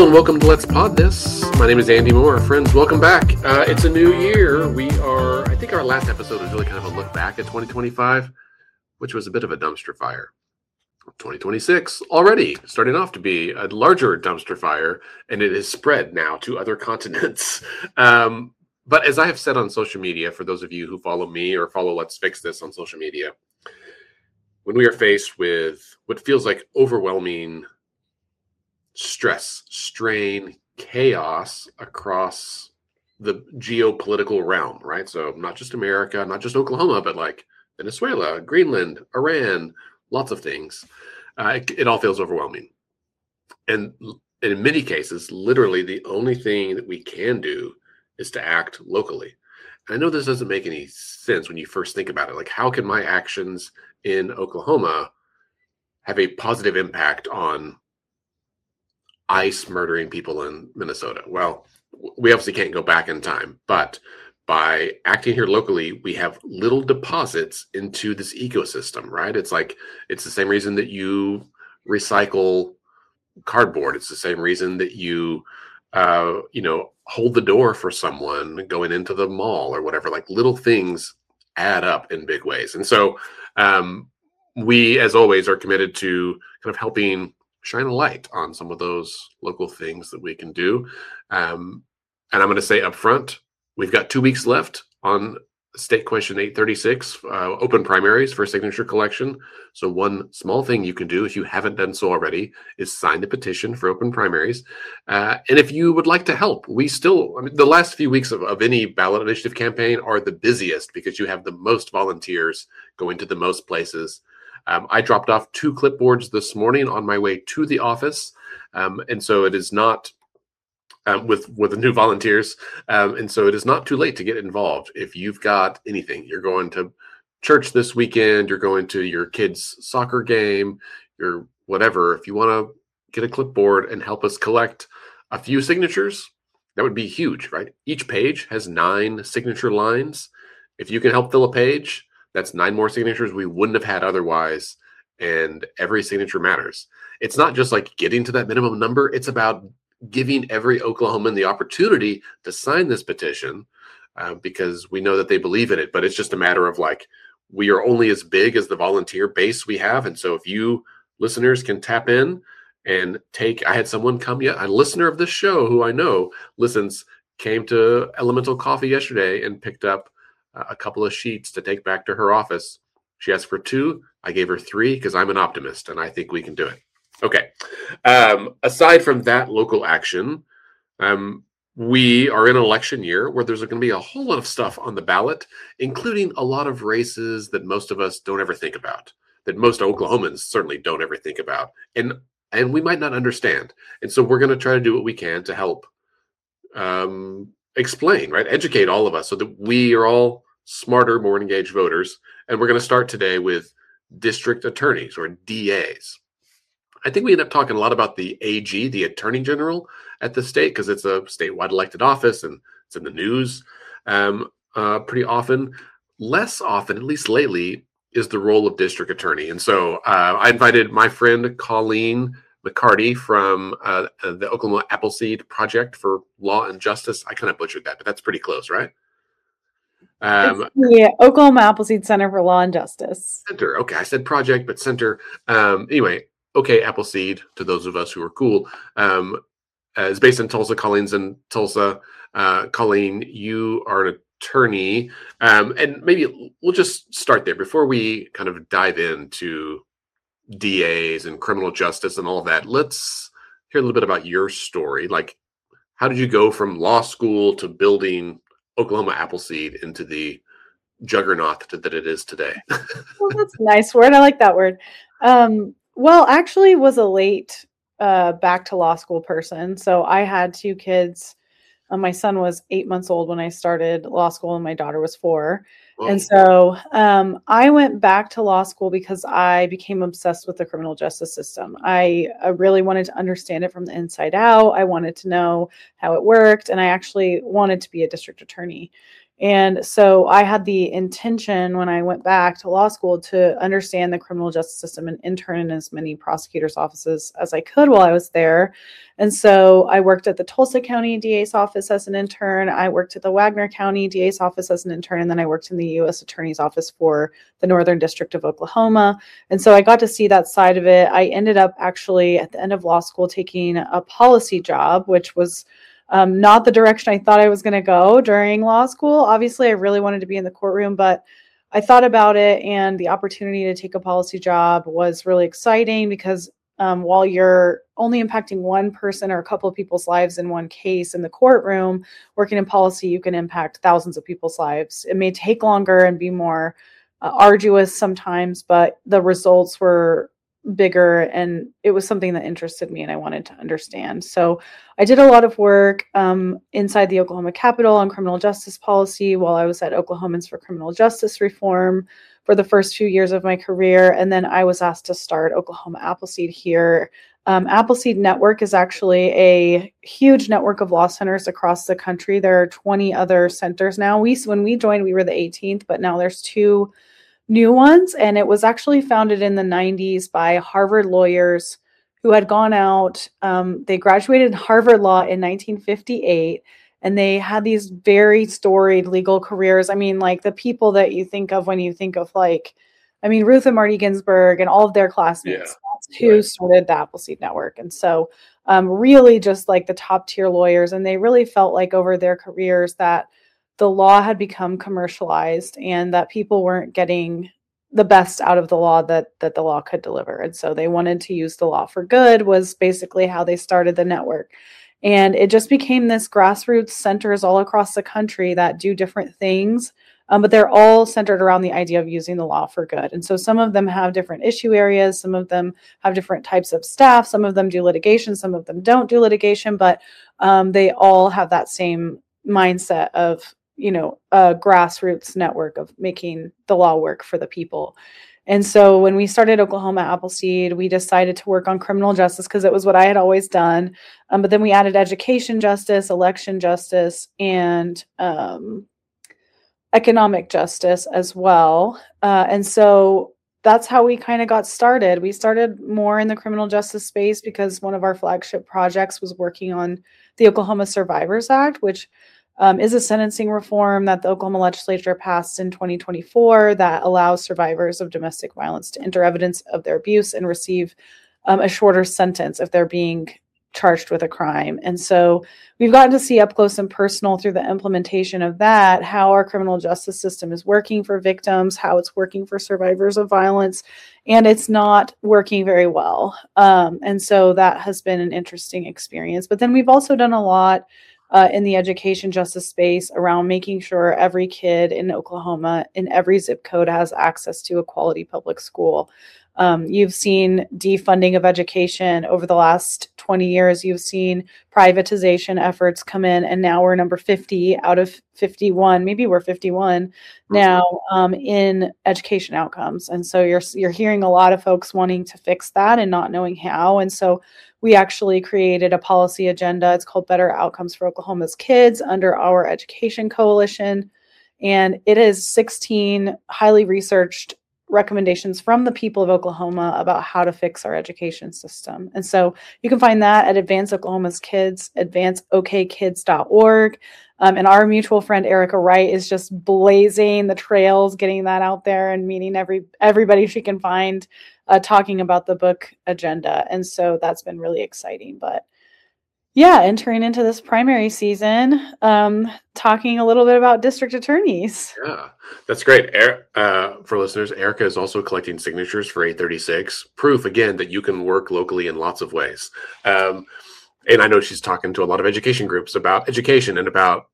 Hello and welcome to Let's Pod This. My name is Andy Moore. Friends, welcome back. It's a new year. I think our last episode was really kind of a look back at 2025, which was a bit of a dumpster fire. 2026 already starting off to be a larger dumpster fire, and it is spread now to other continents. But as I have said on social media, for those of you who follow me or follow Let's Fix This on social media, when we are faced with what feels like overwhelming stress, strain, chaos across the geopolitical realm, right? So not just America, not just Oklahoma, but like Venezuela, Greenland, Iran, lots of things. It all feels overwhelming. And in many cases, literally the only thing that we can do is to act locally. I know this doesn't make any sense when you first think about it. Like, how can my actions in Oklahoma have a positive impact on ICE murdering people in Minnesota? Well, we obviously can't go back in time, but by acting here locally, we have little deposits into this ecosystem, right? It's the same reason that you recycle cardboard. It's the same reason that you, hold the door for someone going into the mall or whatever. Like, little things add up in big ways. And so we, as always, are committed to kind of helping shine a light on some of those local things that we can do. And I'm going to say up front, we've got 2 weeks left on State Question 836, open primaries for signature collection. So one small thing you can do, if you haven't done so already, is sign the petition for open primaries. And if you would like to help, the last few weeks of any ballot initiative campaign are the busiest because you have the most volunteers going to the most places. I dropped off 2 clipboards this morning on my way to the office. And so it is not with the new volunteers. And so it is not too late to get involved. If you've got anything, you're going to church this weekend, you're going to your kid's soccer game, your whatever, if you want to get a clipboard and help us collect a few signatures, that would be huge, right? Each page has 9 signature lines. If you can help fill a page, that's 9 more signatures we wouldn't have had otherwise. And every signature matters. It's not just like getting to that minimum number. It's about giving every Oklahoman the opportunity to sign this petition because we know that they believe in it. But it's just a matter of we are only as big as the volunteer base we have. And so if you listeners can tap in and I had someone come, a listener of this show who I know listens, came to Elemental Coffee yesterday and picked up a couple of sheets to take back to her office. She asked for 2. I gave her 3 because I'm an optimist and I think we can do it. Okay. Aside from that local action, we are in an election year where there's going to be a whole lot of stuff on the ballot, including a lot of races that most of us don't ever think about, that most Oklahomans certainly don't ever think about. And we might not understand. And so we're going to try to do what we can to help explain, right? Educate all of us so that we are all smarter, more engaged voters. And we're going to start today with district attorneys or DAs. I think we end up talking a lot about the AG, the Attorney General at the state, because it's a statewide elected office and it's in the news pretty often. Less often, at least lately, is the role of district attorney. And so I invited my friend Colleen McCarty from the Oklahoma Appleseed Project for Law and Justice. I kind of butchered that, but that's pretty close, right? The Oklahoma Appleseed Center for Law and Justice. Center. Okay, I said project, but center. Anyway, okay, Appleseed, to those of us who are cool, is based in Tulsa. Colleen's in Tulsa. Colleen, you are an attorney. And maybe we'll just start there before we kind of dive into DAs and criminal justice and all of that. Let's hear a little bit about your story. Like, how did you go from law school to building Oklahoma Appleseed into the juggernaut that it is today? Well, that's a nice word. I like that word. Well, actually was a late back to law school person. So I had 2 kids. My son was 8 months old when I started law school and my daughter was 4. Oh. And so I went back to law school because I became obsessed with the criminal justice system. I really wanted to understand it from the inside out. I wanted to know how it worked. And I actually wanted to be a district attorney. And so I had the intention when I went back to law school to understand the criminal justice system and intern in as many prosecutors' offices as I could while I was there. And so I worked at the Tulsa County DA's office as an intern. I worked at the Wagner County DA's office as an intern. And then I worked in the U.S. Attorney's Office for the Northern District of Oklahoma. And so I got to see that side of it. I ended up actually at the end of law school taking a policy job, which was not the direction I thought I was going to go during law school. Obviously, I really wanted to be in the courtroom, but I thought about it, and the opportunity to take a policy job was really exciting because while you're only impacting one person or a couple of people's lives in one case in the courtroom, working in policy, you can impact thousands of people's lives. It may take longer and be more arduous sometimes, but the results were bigger, and it was something that interested me and I wanted to understand. So I did a lot of work inside the Oklahoma Capitol on criminal justice policy while I was at Oklahomans for Criminal Justice Reform for the first few years of my career. And then I was asked to start Oklahoma Appleseed here. Appleseed Network is actually a huge network of law centers across the country. There are 20 other centers now. When we joined, we were the 18th, but now there's 2 new ones. And it was actually founded in the 90s by Harvard lawyers who had gone out. They graduated Harvard Law in 1958, and they had these very storied legal careers. I mean, like the people that you think of when you think of Ruth and Marty Ginsburg and all of their classmates. Yeah. That's who started the Appleseed Network. And so really just like the top tier lawyers. And they really felt like over their careers that the law had become commercialized and that people weren't getting the best out of the law that the law could deliver. And so they wanted to use the law for good was basically how they started the network. And it just became this grassroots centers all across the country that do different things, but they're all centered around the idea of using the law for good. And so some of them have different issue areas. Some of them have different types of staff. Some of them do litigation. Some of them don't do litigation, but they all have that same mindset of a grassroots network of making the law work for the people. And so when we started Oklahoma Appleseed, we decided to work on criminal justice because it was what I had always done. But then we added education justice, election justice, and economic justice as well. And so that's how we kind of got started. We started more in the criminal justice space because one of our flagship projects was working on the Oklahoma Survivors Act, which is a sentencing reform that the Oklahoma legislature passed in 2024 that allows survivors of domestic violence to enter evidence of their abuse and receive a shorter sentence if they're being charged with a crime. And so we've gotten to see up close and personal through the implementation of that, how our criminal justice system is working for victims, how it's working for survivors of violence, and it's not working very well. And so that has been an interesting experience. But then we've also done a lot in the education justice space around making sure every kid in Oklahoma in every zip code has access to a quality public school. You've seen defunding of education over the last 20 years. You've seen privatization efforts come in, and now we're number 50 out of 51. Maybe we're 51 now in education outcomes. And so you're hearing a lot of folks wanting to fix that and not knowing how. And so we actually created a policy agenda. It's called Better Outcomes for Oklahoma's Kids under our Education Coalition. And it is 16 highly researched recommendations from the people of Oklahoma about how to fix our education system. And so you can find that at Advance Oklahoma's Kids, advanceokkids.org. And our mutual friend, Erica Wright, is just blazing the trails, getting that out there and meeting everybody she can find talking about the book agenda. And so that's been really exciting. But yeah, entering into this primary season, talking a little bit about district attorneys. Yeah, that's great. For listeners, Erica is also collecting signatures for 836, proof, again, that you can work locally in lots of ways. And I know she's talking to a lot of education groups about education and about,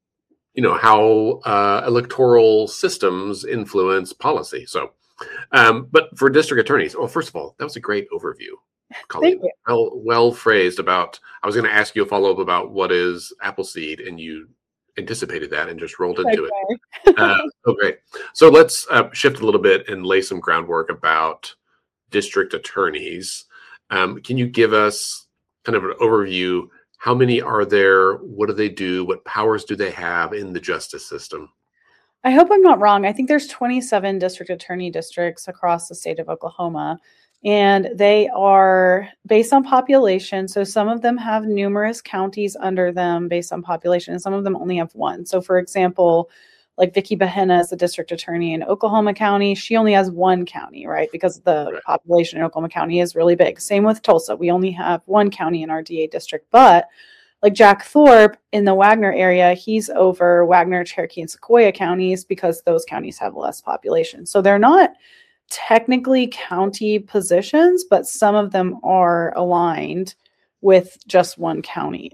how electoral systems influence policy. So, but for district attorneys, well, first of all, that was a great overview. Colleen, well phrased about, I was going to ask you a follow-up about what is Appleseed, and you anticipated that and just rolled into it. Oh, great. So let's shift a little bit and lay some groundwork about district attorneys. Can you give us kind of an overview? How many are there? What do they do? What powers do they have in the justice system? I hope I'm not wrong. I think there's 27 district attorney districts across the state of Oklahoma, and they are based on population. So some of them have numerous counties under them based on population, and some of them only have one. So, for example, like Vicky Bahena is the district attorney in Oklahoma County. She only has one county, right? Because the Right. population in Oklahoma County is really big. Same with Tulsa. We only have one county in our DA district, but like Jack Thorpe in the Wagner area, he's over Wagner, Cherokee, and Sequoyah counties because those counties have less population. So they're not technically county positions, but some of them are aligned with just one county.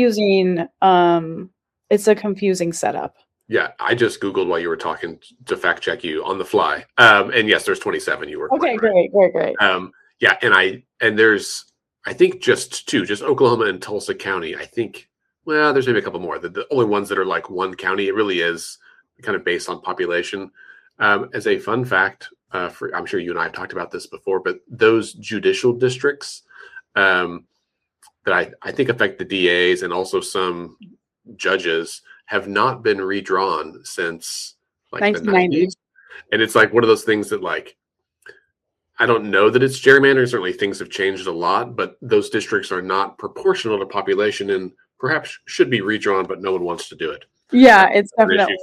It's a confusing setup. Yeah, I just Googled while you were talking to fact check you on the fly. And yes, there's 27. You were Okay, quite right. great. Yeah, and there's I think just two, just Oklahoma and Tulsa County. I think there's maybe a couple more. The only ones that are like one county. It really is kind of based on population. As a fun fact, I'm sure you and I have talked about this before, but those judicial districts that I think affect the DAs and also some judges have not been redrawn since like the 1990. 90s. And it's like one of those things that like, I don't know that it's gerrymandering. Certainly things have changed a lot, but those districts are not proportional to population and perhaps should be redrawn, but no one wants to do it. Yeah, it's definitely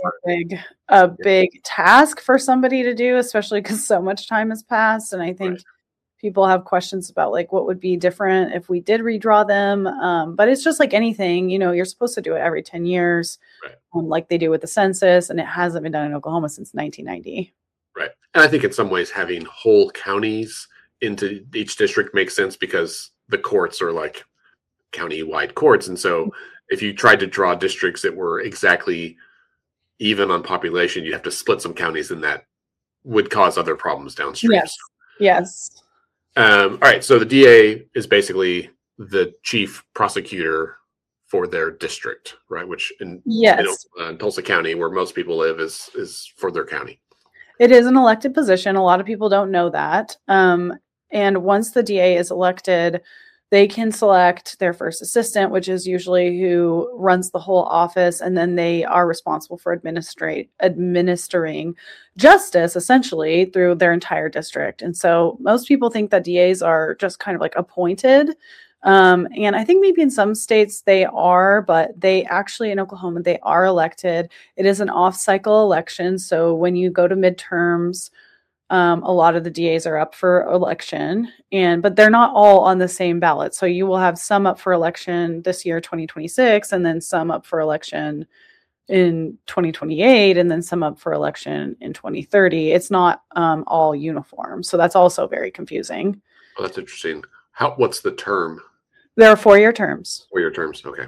a big task for somebody to do, especially because so much time has passed. And I think people have questions about like what would be different if we did redraw them. But it's just like anything, you're supposed to do it every 10 years, like they do with the census, and it hasn't been done in Oklahoma since 1990. Right. And I think in some ways having whole counties into each district makes sense because the courts are like county-wide courts. And so if you tried to draw districts that were exactly even on population, you'd have to split some counties, and that would cause other problems downstream. Yes. All right. So the DA is basically the chief prosecutor for their district, right? Which in Tulsa County, where most people live, is for their county. It is an elected position. A lot of people don't know that. And once the DA is elected, they can select their first assistant, which is usually who runs the whole office. And then they are responsible for administering justice essentially through their entire district. And so most people think that DAs are just kind of like appointed. And I think maybe in some states they are, but they actually in Oklahoma, they are elected. It is an off-cycle election. So when you go to midterms, a lot of the DAs are up for election, but they're not all on the same ballot. So you will have some up for election this year, 2026, and then some up for election in 2028, and then some up for election in 2030. It's not all uniform. So that's also very confusing. Oh, that's interesting. What's the term? There are 4-year terms. 4-year terms. Okay.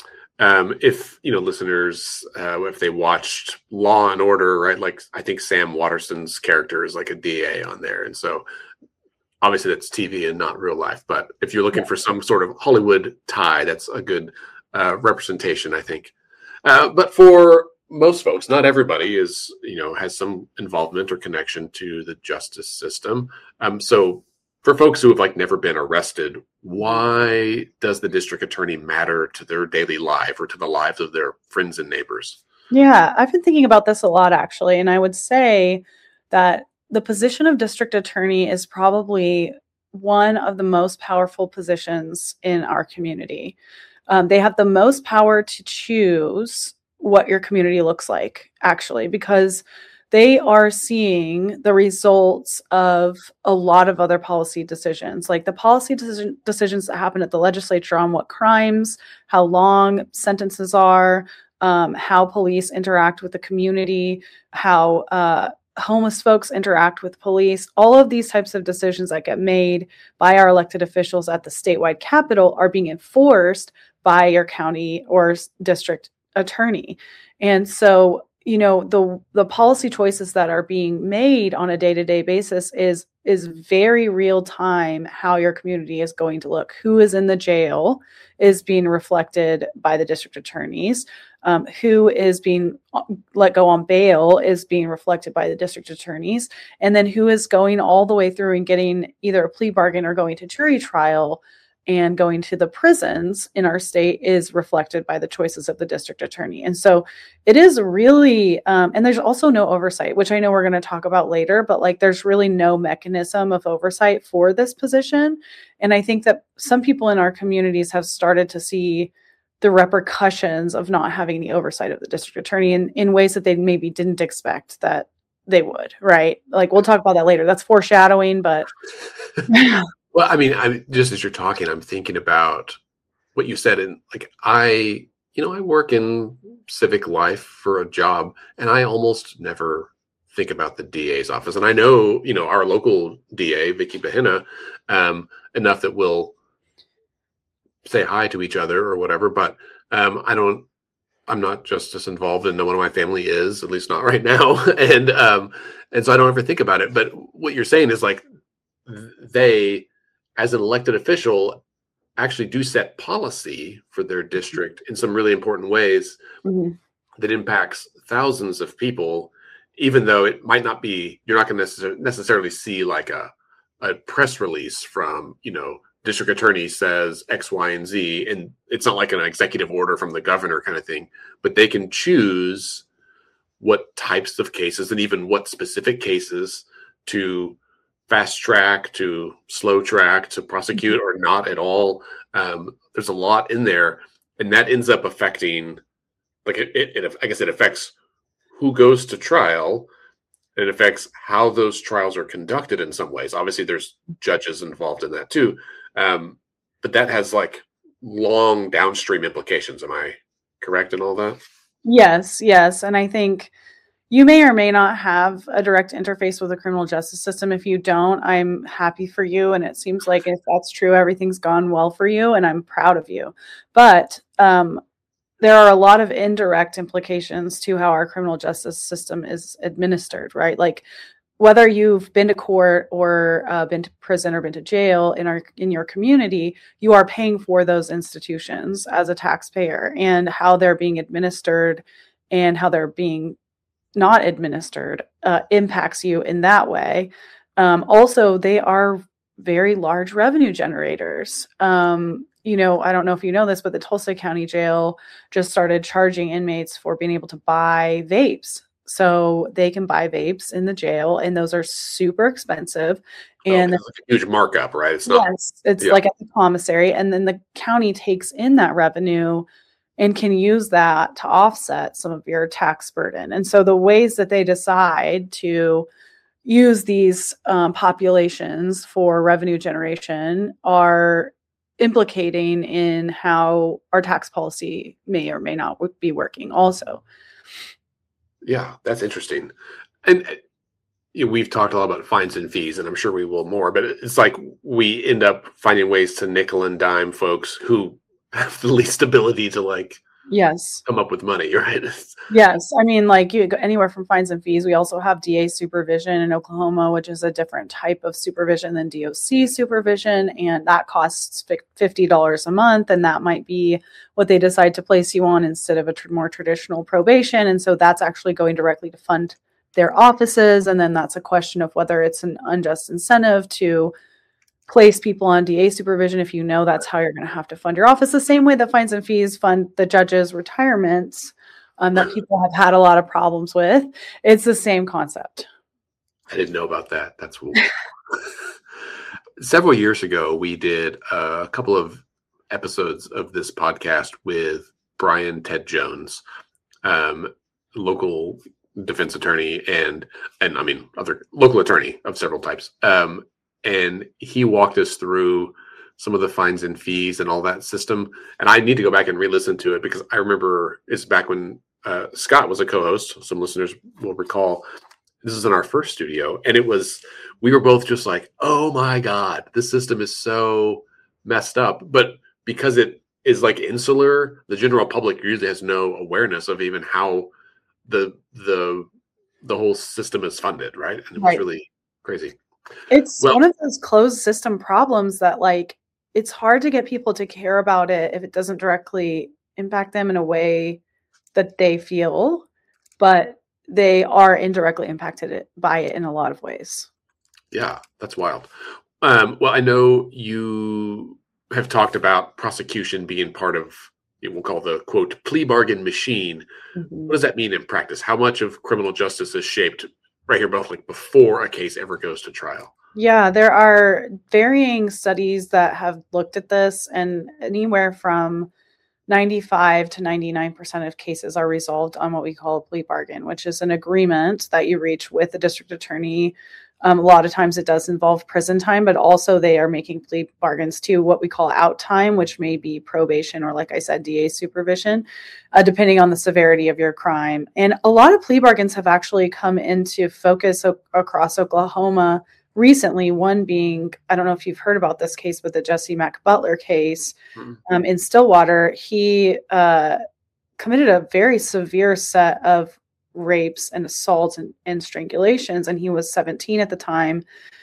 If listeners, if they watched Law and Order, right? Like I think Sam Waterston's character is like a DA on there, and so obviously that's TV and not real life. But if you're looking for some sort of Hollywood tie, that's a good representation, I think. But for most folks, not everybody has some involvement or connection to the justice system. So for folks who have like never been arrested, why does the district attorney matter to their daily life or to the lives of their friends and neighbors? Yeah, I've been thinking about this a lot actually. And I would say that the position of district attorney is probably one of the most powerful positions in our community. They have the most power to choose what your community looks like, actually, because they are seeing the results of a lot of other policy decisions, like the policy decisions that happen at the legislature on what crimes, how long sentences are, how police interact with the community, how homeless folks interact with police. All of these types of decisions that get made by our elected officials at the statewide capital are being enforced by your county or district attorney. And so the policy choices that are being made on a day-to-day basis is very real time. How your community is going to look, who is in the jail is being reflected by the district attorneys, who is being let go on bail is being reflected by the district attorneys, and then who is going all the way through and getting either a plea bargain or going to jury trial and going to the prisons in our state is reflected by the choices of the district attorney. And so it is really, and there's also no oversight, which I know we're going to talk about later, but like there's really no mechanism of oversight for this position. And I think that some people in our communities have started to see the repercussions of not having the oversight of the district attorney in ways that they maybe didn't expect that they would, right? Like we'll talk about that later. That's foreshadowing, but Well, I mean, just as you're talking, I'm thinking about what you said. And like, I work in civic life for a job, and I almost never think about the DA's office. And I know, our local DA, Vicky Bahena, enough that we'll say hi to each other or whatever. But I'm not justice involved, and no one in my family is, at least not right now. And so I don't ever think about it. But what you're saying is like they, as an elected official, actually do set policy for their district in some really important ways that impacts thousands of people, even though it might not be, you're not going to necessarily see like a press release from, district attorney says X, Y, and Z. And it's not like an executive order from the governor kind of thing, but they can choose what types of cases and even what specific cases to fast track, to slow track, to prosecute, or not at all. There's a lot in there, and that ends up affecting, like I guess it affects who goes to trial. It affects how those trials are conducted in some ways. Obviously, there's judges involved in that too, but that has like long downstream implications. Am I correct in all that? Yes, and I think you may or may not have a direct interface with the criminal justice system. If you don't, I'm happy for you. And it seems like if that's true, everything's gone well for you, and I'm proud of you. But there are a lot of indirect implications to how our criminal justice system is administered, right? Like whether you've been to court or been to prison or been to jail in your community, you are paying for those institutions as a taxpayer, and how they're being administered and how they're being not administered impacts you in that way. Also, they are very large revenue generators. I don't know if you know this, but the Tulsa County Jail just started charging inmates for being able to buy vapes. So they can buy vapes in the jail, and those are super expensive. And it's like a huge markup, right? It's not. Yes, it's like at the commissary, and then the county takes in that revenue and can use that to offset some of your tax burden. And so the ways that they decide to use these populations for revenue generation are implicating in how our tax policy may or may not be working also. Yeah, that's interesting. And we've talked a lot about fines and fees, and I'm sure we will more, but it's like we end up finding ways to nickel and dime folks who have the least ability to come up with money, right? Yes. I mean, like you go anywhere from fines and fees. We also have DA supervision in Oklahoma, which is a different type of supervision than DOC supervision. And that costs $50 a month. And that might be what they decide to place you on instead of a more traditional probation. And so that's actually going directly to fund their offices. And then that's a question of whether it's an unjust incentive to place people on DA supervision if you know that's how you're going to have to fund your office, the same way that fines and fees fund the judges' retirements that people have had a lot of problems with. It's the same concept. I didn't know about that. That's cool. Several years ago, we did a couple of episodes of this podcast with Brian Ted Jones, local defense attorney and I mean other local attorney of several types. And he walked us through some of the fines and fees and all that system. And I need to go back and re-listen to it because I remember it's back when Scott was a co-host. Some listeners will recall this is in our first studio. And we were both just like, oh my God, this system is so messed up. But because it is like insular, the general public usually has no awareness of even how the whole system is funded, right? And it was really crazy. It's one of those closed system problems that like it's hard to get people to care about it if it doesn't directly impact them in a way that they feel, but they are indirectly impacted by it in a lot of ways. Yeah, that's wild. Well, I know you have talked about prosecution being part of, we'll call the quote plea bargain machine. What does that mean in practice? How much of criminal justice is shaped right here, both like before a case ever goes to trial? Yeah, there are varying studies that have looked at this, and anywhere from 95 to 99% of cases are resolved on what we call a plea bargain, which is an agreement that you reach with the district attorney. A lot of times it does involve prison time, but also they are making plea bargains to what we call out time, which may be probation or, like I said, DA supervision, depending on the severity of your crime. And a lot of plea bargains have actually come into focus across Oklahoma recently, one being, I don't know if you've heard about this case, but the Jesse Mack Butler case in Stillwater. He committed a very severe set of rapes and assaults and strangulations, and he was 17 at the time.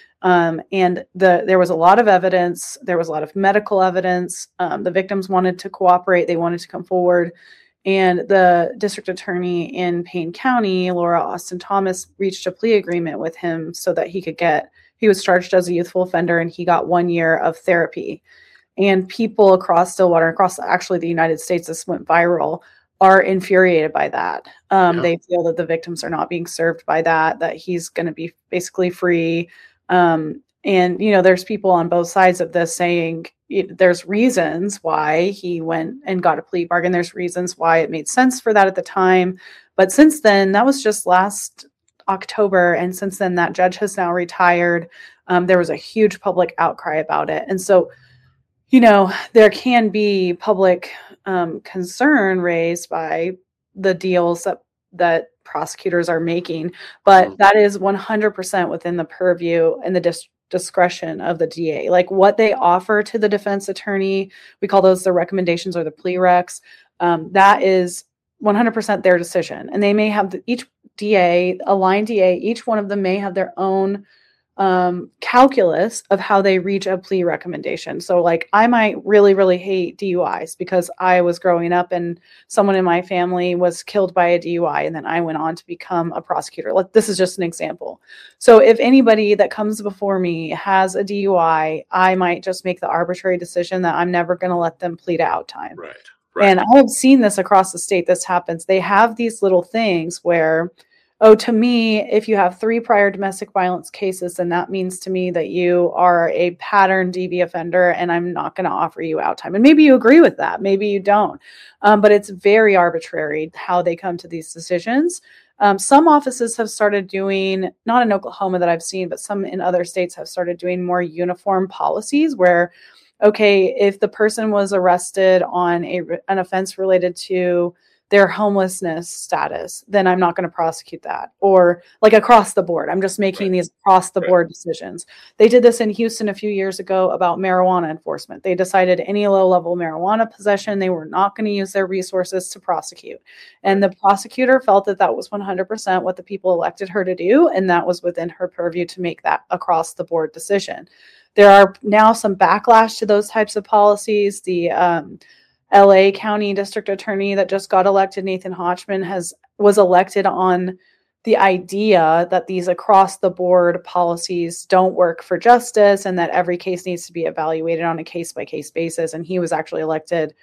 And there was a lot of evidence. There was a lot of medical evidence. The victims wanted to cooperate. They wanted to come forward. And the district attorney in Payne County, Laura Austin Thomas, reached a plea agreement with him so that he was charged as a youthful offender, and he got 1 year of therapy. And people across Stillwater, across actually the United States, this went viral, are infuriated by that. They feel that the victims are not being served by that he's going to be basically free. And, there's people on both sides of this saying there's reasons why he went and got a plea bargain. There's reasons why it made sense for that at the time. But since then, that was just last October. And since then, that judge has now retired. There was a huge public outcry about it. And so, there can be public concern raised by the deals that prosecutors are making, but that is 100% within the purview and the discretion of the DA. Like what they offer to the defense attorney, we call those the recommendations or the plea recs. That is 100% their decision. And they may have each DA, a line DA, each one of them may have their own calculus of how they reach a plea recommendation. So like I might really, really hate DUIs because I was growing up and someone in my family was killed by a DUI, and then I went on to become a prosecutor. Like this is just an example. So if anybody that comes before me has a DUI, I might just make the arbitrary decision that I'm never going to let them plead out time. Right. And I have seen this across the state. This happens. They have these little things where, to me, if you have 3 prior domestic violence cases, then that means to me that you are a pattern DV offender, and I'm not going to offer you out time. And maybe you agree with that. Maybe you don't. But it's very arbitrary how they come to these decisions. Some offices have started doing, not in Oklahoma that I've seen, but some in other states have started doing more uniform policies where, okay, if the person was arrested on an offense related to their homelessness status, then I'm not going to prosecute that. Or like across the board, I'm just making these across the board decisions. They did this in Houston a few years ago about marijuana enforcement. They decided any low level marijuana possession, they were not going to use their resources to prosecute. And the prosecutor felt that that was 100% what the people elected her to do. And that was within her purview to make that across the board decision. There are now some backlash to those types of policies. The LA County District Attorney that just got elected, Nathan Hodgman, was elected on the idea that these across the board policies don't work for justice and that every case needs to be evaluated on a case by case basis. And he was actually elected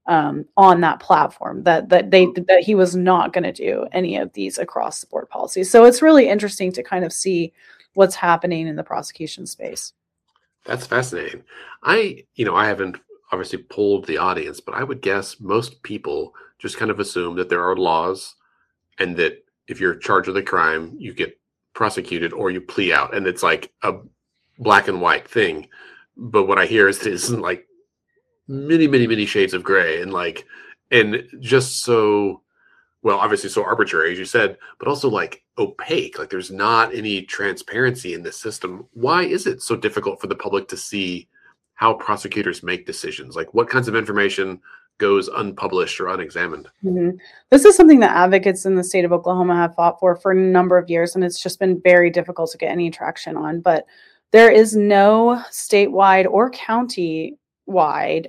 on that platform that he was not going to do any of these across the board policies. So it's really interesting to kind of see what's happening in the prosecution space. That's fascinating. I haven't obviously polled the audience, but I would guess most people just kind of assume that there are laws and that if you're charged with a crime, you get prosecuted or you plea out. And it's like a black and white thing. But what I hear is like many, many, many shades of gray and just so, well, obviously so arbitrary, as you said, but also like opaque. Like there's not any transparency in this system. Why is it so difficult for the public to see how prosecutors make decisions? Like what kinds of information goes unpublished or unexamined? Mm-hmm. This is something that advocates in the state of Oklahoma have fought for a number of years, and it's just been very difficult to get any traction on. But there is no statewide or county-wide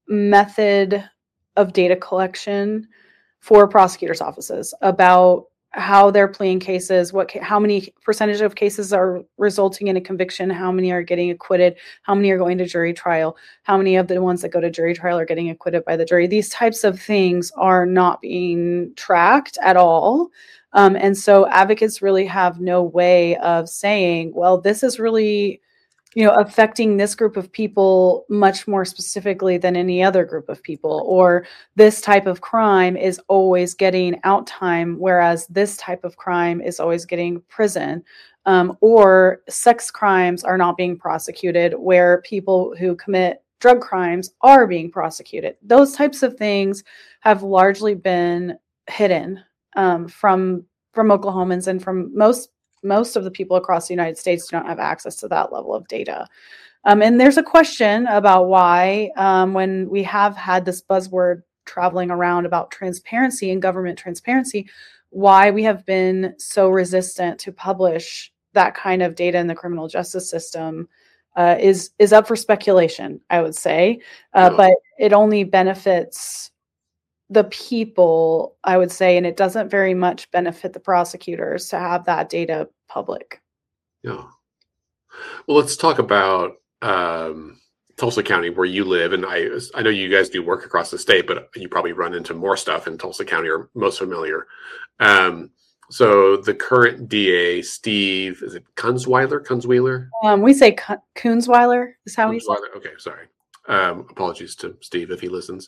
method of data collection for prosecutors' offices about how they're pleading cases, how many percentage of cases are resulting in a conviction, how many are getting acquitted, how many are going to jury trial, how many of the ones that go to jury trial are getting acquitted by the jury. These types of things are not being tracked at all. And so advocates really have no way of saying, well, this is really, affecting this group of people much more specifically than any other group of people, or this type of crime is always getting out time, whereas this type of crime is always getting prison, or sex crimes are not being prosecuted, where people who commit drug crimes are being prosecuted. Those types of things have largely been hidden from Oklahomans, and from most of the people across the United States don't have access to that level of data. And there's a question about why, when we have had this buzzword traveling around about transparency and government transparency, why we have been so resistant to publish that kind of data in the criminal justice system is up for speculation, I would say. But it only benefits the people, I would say, and it doesn't very much benefit the prosecutors to have that data public. Yeah. Well, let's talk about Tulsa County, where you live. And I know you guys do work across the state, but you probably run into more stuff in Tulsa County, or most familiar. So the current DA, Steve, is it Kunzweiler? We say Kunzweiler is how he's. Okay, sorry. Apologies to Steve if he listens.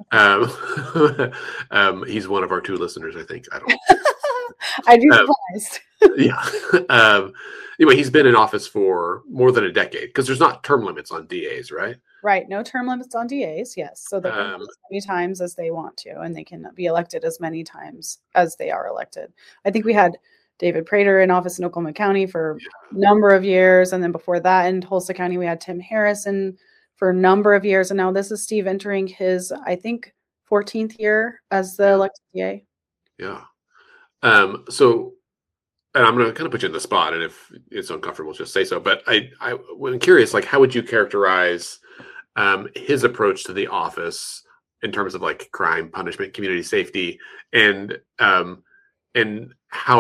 He's one of our 2 listeners, I think. I don't know. I'd be surprised. Yeah. Anyway, he's been in office for more than a decade, because there's not term limits on DAs, right? Right. No term limits on DAs. Yes. So they can run as many times as they want to, and they can be elected as many times as they are elected. I think we had David Prater in office in Oklahoma County for a number of years. And then before that in Tulsa County, we had Tim Harrison for a number of years. And now this is Steve entering his, I think, 14th year as the elected DA. Yeah. So, and I'm going to kind of put you in the spot, and if it's uncomfortable, just say so. But I'm curious, like, how would you characterize his approach to the office in terms of like crime, punishment, community safety, and how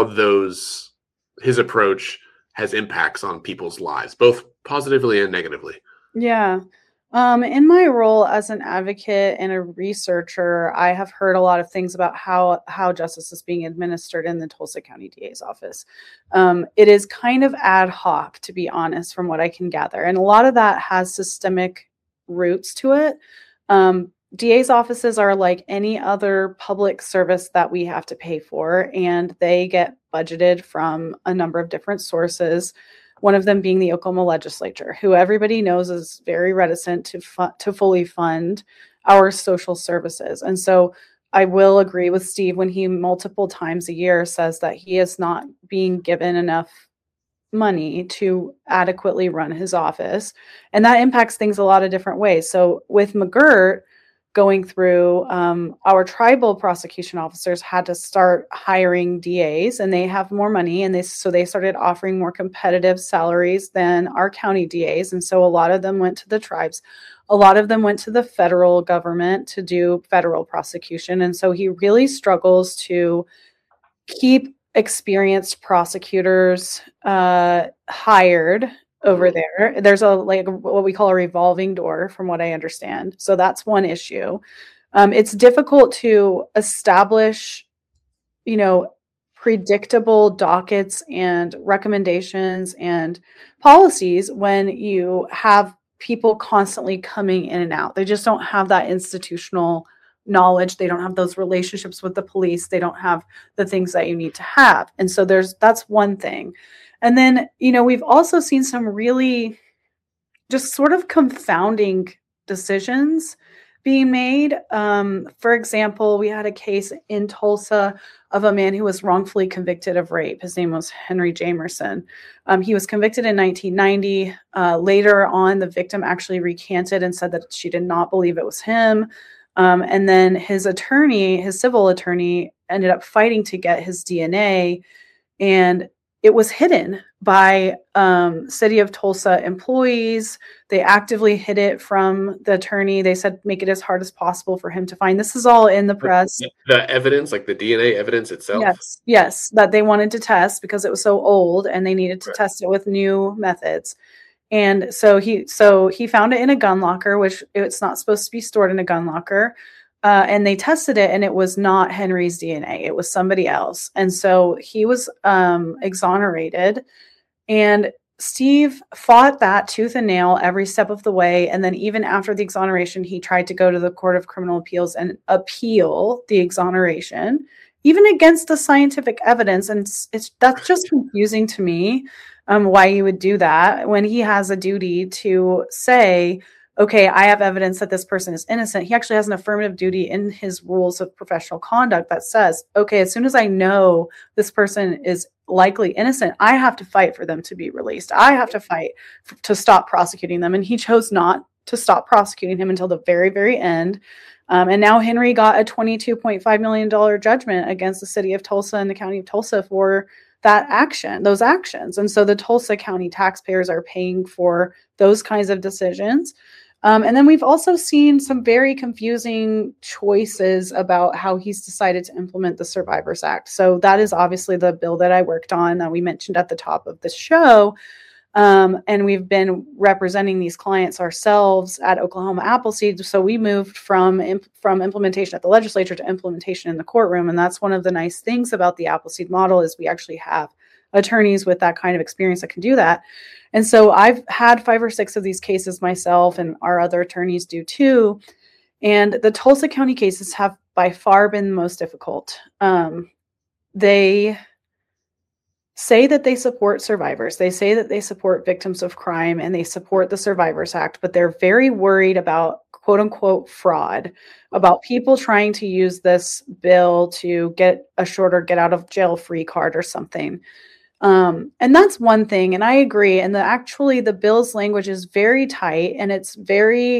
his approach has impacts on people's lives, both positively and negatively? Yeah. In my role as an advocate and a researcher, I have heard a lot of things about how justice is being administered in the Tulsa County DA's office. It is kind of ad hoc, to be honest, from what I can gather. And a lot of that has systemic roots to it. DA's offices are like any other public service that we have to pay for, and they get budgeted from a number of different sources. One of them being the Oklahoma legislature, who everybody knows is very reticent to fully fund our social services. And so I will agree with Steve when he multiple times a year says that he is not being given enough money to adequately run his office. And that impacts things a lot of different ways. So with McGirt going through, our tribal prosecution officers had to start hiring DAs, and they have more money, and they started offering more competitive salaries than our county DAs. And so a lot of them went to the tribes. A lot of them went to the federal government to do federal prosecution. And so he really struggles to keep experienced prosecutors hired over there. There's what we call a revolving door, from what I understand. So that's one issue. It's difficult to establish, predictable dockets and recommendations and policies when you have people constantly coming in and out. They just don't have that institutional knowledge. They don't have those relationships with the police. They don't have the things that you need to have. And so that's one thing. And then, we've also seen some really just sort of confounding decisions being made. For example, we had a case in Tulsa of a man who was wrongfully convicted of rape. His name was Henry Jamerson. He was convicted in 1990. Later on, the victim actually recanted and said that she did not believe it was him. And then his civil attorney, ended up fighting to get his DNA. And it was hidden by City of Tulsa employees. They actively hid it from the attorney. They said, make it as hard as possible for him to find. This is all in the press. The evidence, like the DNA evidence itself? Yes, that they wanted to test because it was so old and they needed to test it with new methods. And so he found it in a gun locker, which it's not supposed to be stored in a gun locker. And they tested it and it was not Henry's DNA. It was somebody else. And so he was exonerated. And Steve fought that tooth and nail every step of the way. And then even after the exoneration, he tried to go to the Court of Criminal Appeals and appeal the exoneration, even against the scientific evidence. And that's just confusing to me, why you would do that when he has a duty to say, okay, I have evidence that this person is innocent. He actually has an affirmative duty in his rules of professional conduct that says, okay, as soon as I know this person is likely innocent, I have to fight for them to be released. I have to fight to stop prosecuting them. And he chose not to stop prosecuting him until the very, very end. And now Henry got a $22.5 million judgment against the city of Tulsa and the county of Tulsa for those actions. And so the Tulsa County taxpayers are paying for those kinds of decisions. And then we've also seen some very confusing choices about how he's decided to implement the Survivors Act. So that is obviously the bill that I worked on that we mentioned at the top of the show. And we've been representing these clients ourselves at Oklahoma Appleseed. So we moved from implementation at the legislature to implementation in the courtroom. And that's one of the nice things about the Appleseed model is we actually have attorneys with that kind of experience that can do that. And so I've had 5 or 6 of these cases myself, and our other attorneys do too. And the Tulsa County cases have by far been the most difficult. They say that they support survivors. They say that they support victims of crime and they support the Survivors Act, but they're very worried about quote unquote fraud, about people trying to use this bill to get a shorter get out of jail free card or something. And that's one thing. And I agree. And the bill's language is very tight and it's very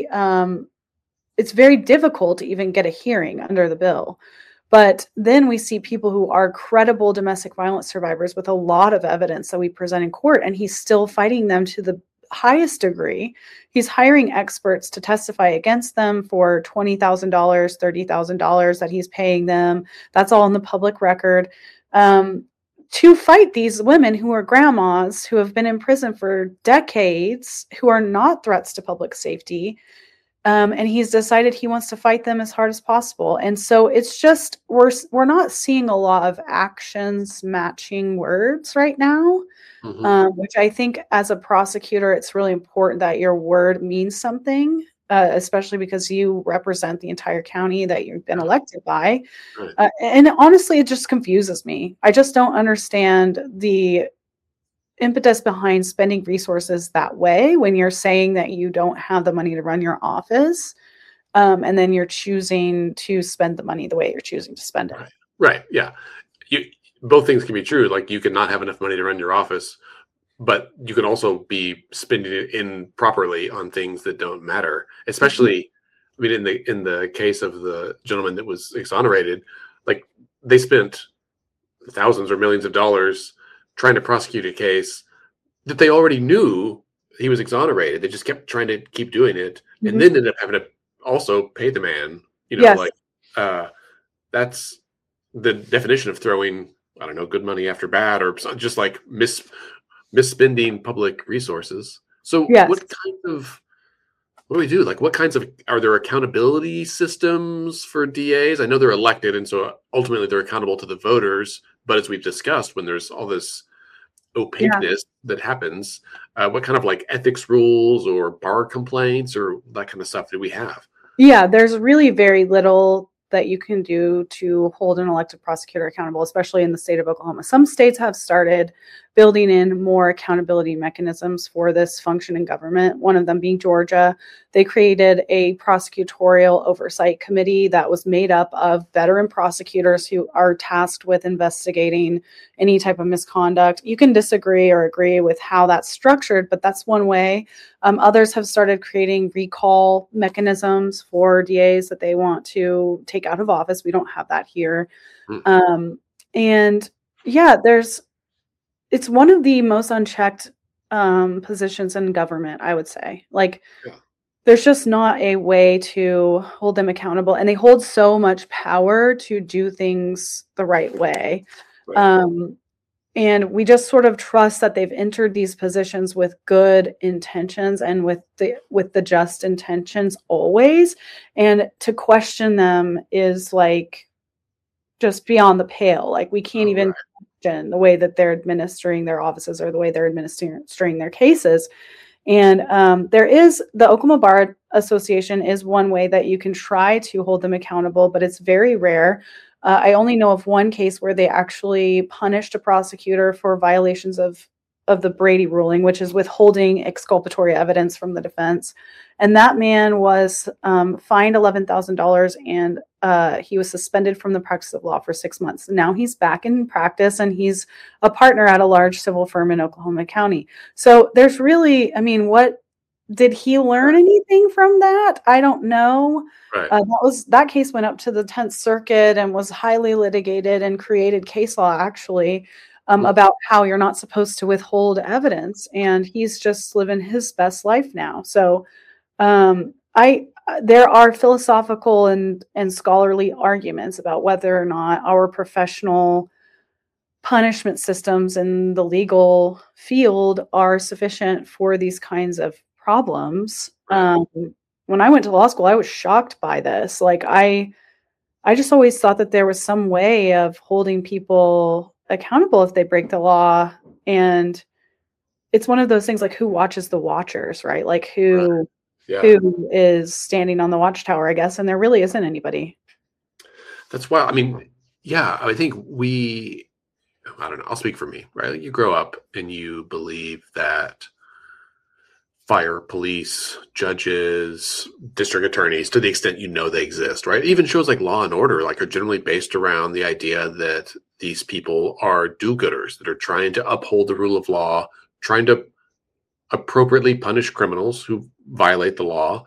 difficult to even get a hearing under the bill. But then we see people who are credible domestic violence survivors with a lot of evidence that we present in court, and he's still fighting them to the highest degree. He's hiring experts to testify against them for $20,000, $30,000 that he's paying them. That's all in the public record. To fight these women who are grandmas who have been in prison for decades, who are not threats to public safety. And he's decided he wants to fight them as hard as possible. And so it's just, we're not seeing a lot of actions matching words right now, which I think as a prosecutor, it's really important that your word means something, especially because you represent the entire county that you've been elected by. Right. And honestly, it just confuses me. I just don't understand the impetus behind spending resources that way when you're saying that you don't have the money to run your office, and then you're choosing to spend the money the way you're choosing to spend it. Right. Yeah. Both things can be true. Like you can not have enough money to run your office, but you can also be spending it improperly on things that don't matter. Especially, I mean, in the case of the gentleman that was exonerated, like they spent thousands or millions of dollars trying to prosecute a case that they already knew he was exonerated. They just kept trying to keep doing it, and then ended up having to also pay the man. Yes. That's the definition of throwing, I don't know, good money after bad, or just like misspending public resources. So yes. What do we do? Like, what kinds of, are there accountability systems for DAs? I know they're elected, and so ultimately they're accountable to the voters. But as we've discussed, when there's all this opaqueness that happens, what kind of like ethics rules or bar complaints or that kind of stuff do we have? Yeah, there's really very little that you can do to hold an elected prosecutor accountable, especially in the state of Oklahoma. Some states have started building in more accountability mechanisms for this function in government, one of them being Georgia. They created a prosecutorial oversight committee that was made up of veteran prosecutors who are tasked with investigating any type of misconduct. You can disagree or agree with how that's structured, but that's one way. Others have started creating recall mechanisms for DAs that they want to take out of office. We don't have that here. And yeah, it's one of the most unchecked positions in government, I would say. Like, Yeah. there's just not a way to hold them accountable, and they hold so much power to do things the right way. Right. And we just sort of trust that they've entered these positions with good intentions and with the just intentions always. And to question them is like just beyond the pale. Like, we can't even question the way that they're administering their offices or the way they're administering their cases. And there is the Oklahoma Bar Association is one way that you can try to hold them accountable, but it's very rare. I only know of one case where they actually punished a prosecutor for violations of the Brady ruling, which is withholding exculpatory evidence from the defense. And that man was fined $11,000, and he was suspended from the practice of law for 6 months. Now he's back in practice, and he's a partner at a large civil firm in Oklahoma County. So there's really, I mean, what did he learn anything from that? I don't know. Right. That case went up to the 10th Circuit and was highly litigated and created case law, actually, about how you're not supposed to withhold evidence. And he's just living his best life now. So there are philosophical and scholarly arguments about whether or not our professional punishment systems in the legal field are sufficient for these kinds of problems. When I went to law school, I was shocked by this. Like, I just always thought that there was some way of holding people accountable if they break the law. And it's one of those things, like, who watches the watchers, right? Like, who is standing on the watchtower, I guess. And there really isn't anybody. That's why, I mean, yeah, I think I don't know, I'll speak for me, right? Like, you grow up and you believe that fire, police, judges, district attorneys, to the extent you know they exist, right? Even shows like Law and Order, like, are generally based around the idea that these people are do-gooders that are trying to uphold the rule of law, trying to appropriately punish criminals who violate the law,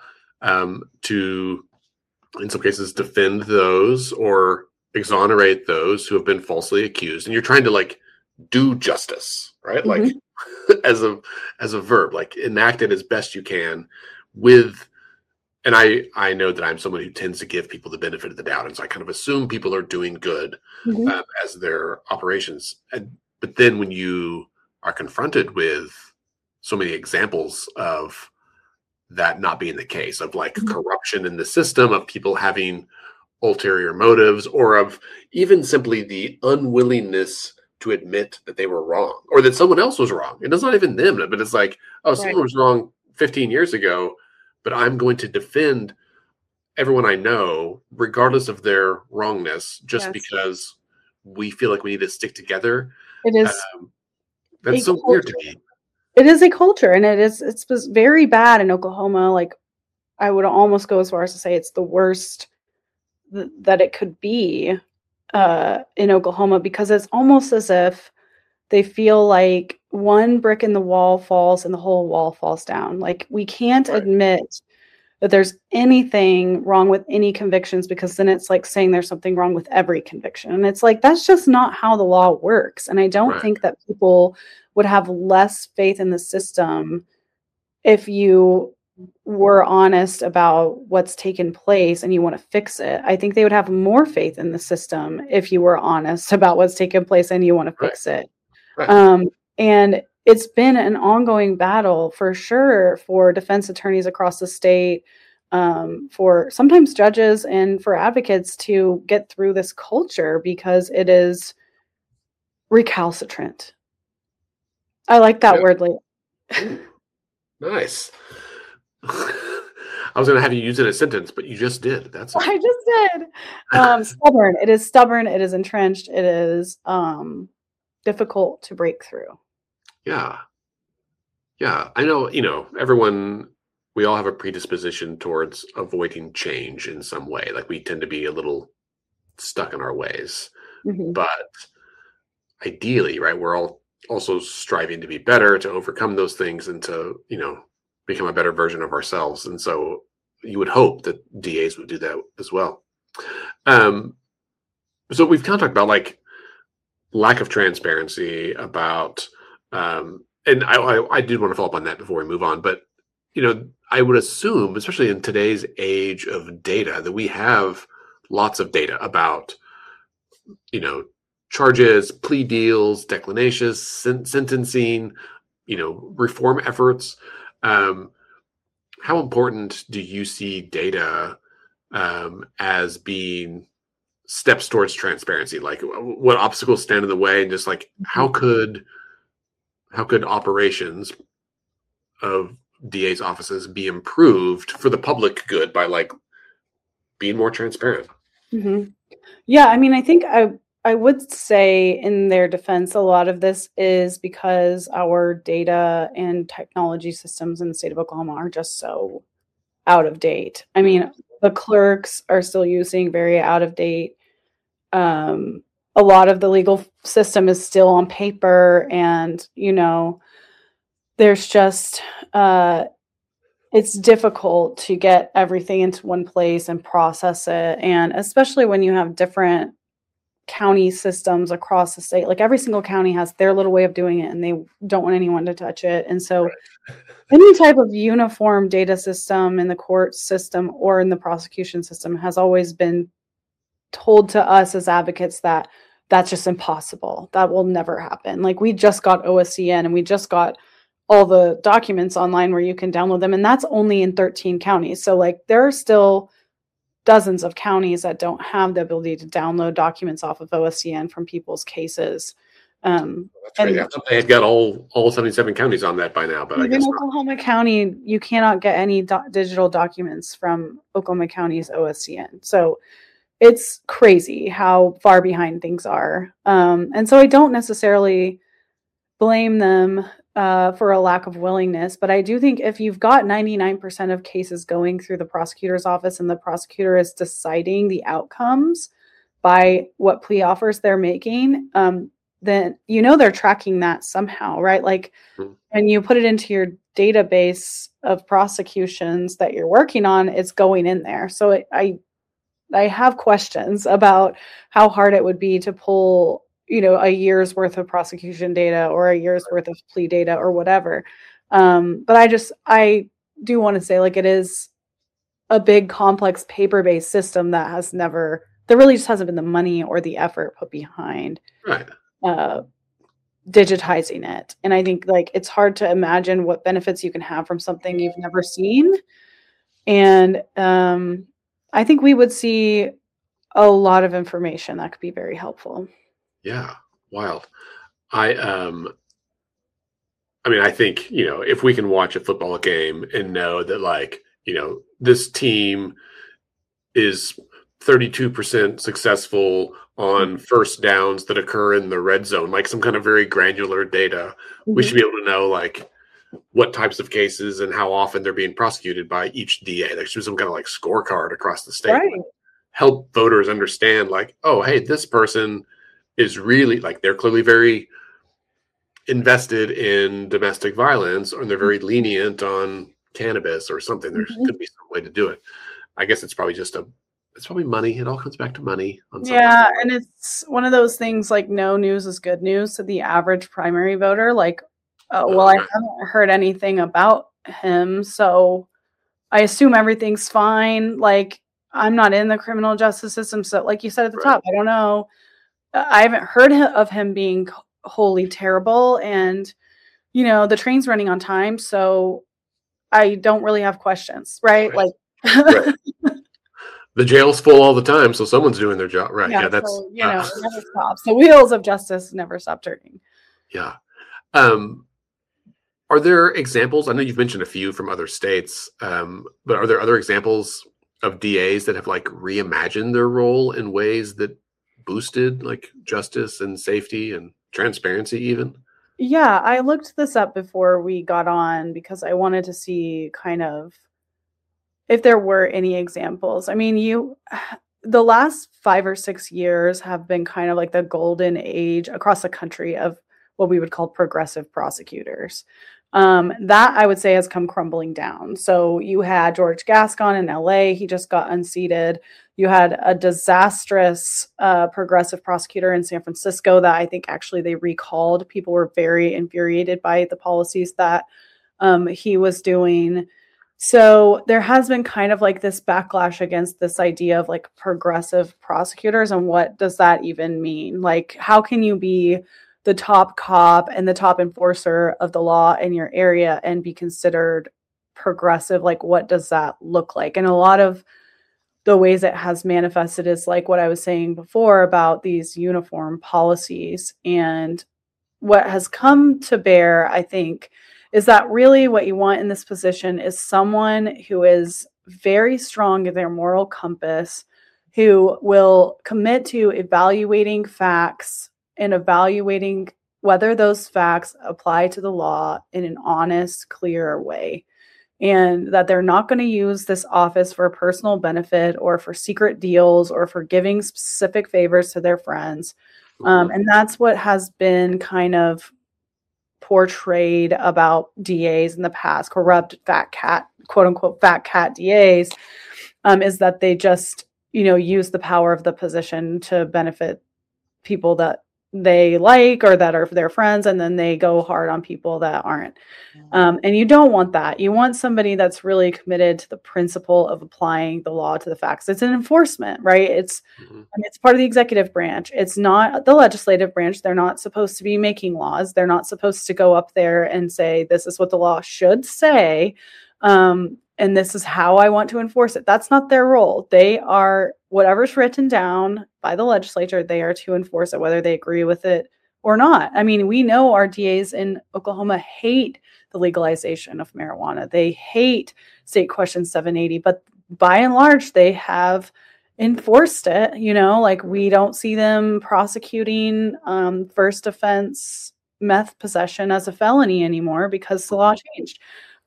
to, in some cases, defend those or exonerate those who have been falsely accused. And you're trying to, like, do justice, right? Mm-hmm. Like, as a verb, like, enact it as best you can with, and I know that I'm someone who tends to give people the benefit of the doubt, and so I kind of assume people are doing good as their operations. But then when you are confronted with so many examples of that not being the case, of like corruption in the system, of people having ulterior motives, or of even simply the unwillingness to admit that they were wrong or that someone else was wrong. And it's not even them, but it's like, oh, someone was wrong 15 years ago, but I'm going to defend everyone I know, regardless of their wrongness, just because we feel like we need to stick together. It is. That's so weird to me. It is a culture, and it's very bad in Oklahoma. Like, I would almost go as far as to say it's the worst that it could be in Oklahoma, because it's almost as if they feel like one brick in the wall falls and the whole wall falls down. Like, we can't admit that there's anything wrong with any convictions, because then it's like saying there's something wrong with every conviction. And it's like, that's just not how the law works. And I don't think that people would have less faith in the system if you were honest about what's taken place and you want to fix it. I think they would have more faith in the system if you were honest about what's taken place and you want to fix it. And it's been an ongoing battle for sure for defense attorneys across the state, for sometimes judges and for advocates to get through this culture, because it is recalcitrant. I like that word. Nice. I was going to have you use it in a sentence, but you just did. I just did. Stubborn. It is stubborn. It is entrenched. It is difficult to break through. Yeah. I know, we all have a predisposition towards avoiding change in some way. Like, we tend to be a little stuck in our ways, but ideally, right, we're all also striving to be better, to overcome those things, and to, become a better version of ourselves. And so you would hope that DAs would do that as well. So we've kind of talked about, like, lack of transparency, about And I did want to follow up on that before we move on, but I would assume, especially in today's age of data, that we have lots of data about charges, plea deals, declinations, sentencing, reform efforts. How important do you see data as being steps towards transparency? Like, what obstacles stand in the way, and just like how could operations of DA's offices be improved for the public good by like being more transparent? Mm-hmm. Yeah, I mean, I think I would say in their defense, a lot of this is because our data and technology systems in the state of Oklahoma are just so out of date. I mean, the clerks are still using very out of date. A lot of the legal system is still on paper, and there's just it's difficult to get everything into one place and process it, and especially when you have different county systems across the state. Like every single county has their little way of doing it, and they don't want anyone to touch it. And so any type of uniform data system in the court system or in the prosecution system has always been told to us as advocates that that's just impossible. That will never happen. Like we just got OSCN and we just got all the documents online where you can download them. And that's only in 13 counties. So like there are still dozens of counties that don't have the ability to download documents off of OSCN from people's cases. That's right. I thought they had got all 77 counties on that by now, but even Oklahoma County, you cannot get any digital documents from Oklahoma County's OSCN. So it's crazy how far behind things are. And so I don't necessarily blame them for a lack of willingness, but I do think if you've got 99% of cases going through the prosecutor's office and the prosecutor is deciding the outcomes by what plea offers they're making, then they're tracking that somehow, right? Like when you put it into your database of prosecutions that you're working on, it's going in there. So I have questions about how hard it would be to pull a year's worth of prosecution data or a year's worth of plea data or whatever. But I do want to say, like, it is a big, complex, paper-based system that there really just hasn't been the money or the effort put behind digitizing it. And I think, like, it's hard to imagine what benefits you can have from something you've never seen. And I think we would see a lot of information that could be very helpful. Yeah, wild. I mean, I think, if we can watch a football game and know that, like, this team is 32% successful on first downs that occur in the red zone, like some kind of very granular data, we should be able to know, like, what types of cases and how often they're being prosecuted by each DA. There should be some kind of like scorecard across the state. Right. Help voters understand, like, oh, hey, this person is really, like, they're clearly very invested in domestic violence, or they're very lenient on cannabis or something. There's going to be some way to do it. I guess it's probably money. It all comes back to money. Yeah, and it's one of those things, like, no news is good news to the average primary voter. Like, I haven't heard anything about him, so I assume everything's fine. Like, I'm not in the criminal justice system, so like you said at the top, I don't know. I haven't heard of him being wholly terrible, and the train's running on time, so I don't really have questions, right? Like, the jail's full all the time, so someone's doing their job, right? Yeah, that's so, it never stops. The wheels of justice never stop turning. Yeah. Are there examples? I know you've mentioned a few from other states, but are there other examples of DAs that have, like, reimagined their role in ways that boosted, like, justice and safety and transparency even? Yeah, I looked this up before we got on because I wanted to see kind of if there were any examples. I mean, the last 5 or 6 years have been kind of like the golden age across the country of what we would call progressive prosecutors. That I would say has come crumbling down. So you had George Gascon in LA, he just got unseated. You had a disastrous progressive prosecutor in San Francisco that I think actually they recalled. People were very infuriated by the policies that he was doing. So there has been kind of like this backlash against this idea of like progressive prosecutors. And what does that even mean? Like, how can you be the top cop and the top enforcer of the law in your area and be considered progressive? Like, what does that look like? And a lot of the ways it has manifested is like what I was saying before about these uniform policies. And what has come to bear, I think, is that really what you want in this position is someone who is very strong in their moral compass, who will commit to evaluating facts and evaluating whether those facts apply to the law in an honest, clear way. And that they're not going to use this office for personal benefit or for secret deals or for giving specific favors to their friends. And that's what has been kind of portrayed about DAs in the past, corrupt fat cat, quote unquote, fat cat DAs, is that they just, use the power of the position to benefit people that they like or that are their friends, and then they go hard on people that aren't. And you don't want that. You want somebody that's really committed to the principle of applying the law to the facts. It's an enforcement, right? It's part of the executive branch. It's not the legislative branch. They're not supposed to be making laws. They're not supposed to go up there and say, this is what the law should say. And this is how I want to enforce it. That's not their role. They are, whatever's written down by the legislature, they are to enforce it, whether they agree with it or not. I mean, we know our DAs in Oklahoma hate the legalization of marijuana. They hate State Question 780, but by and large, they have enforced it. Like we don't see them prosecuting first offense meth possession as a felony anymore because the law changed.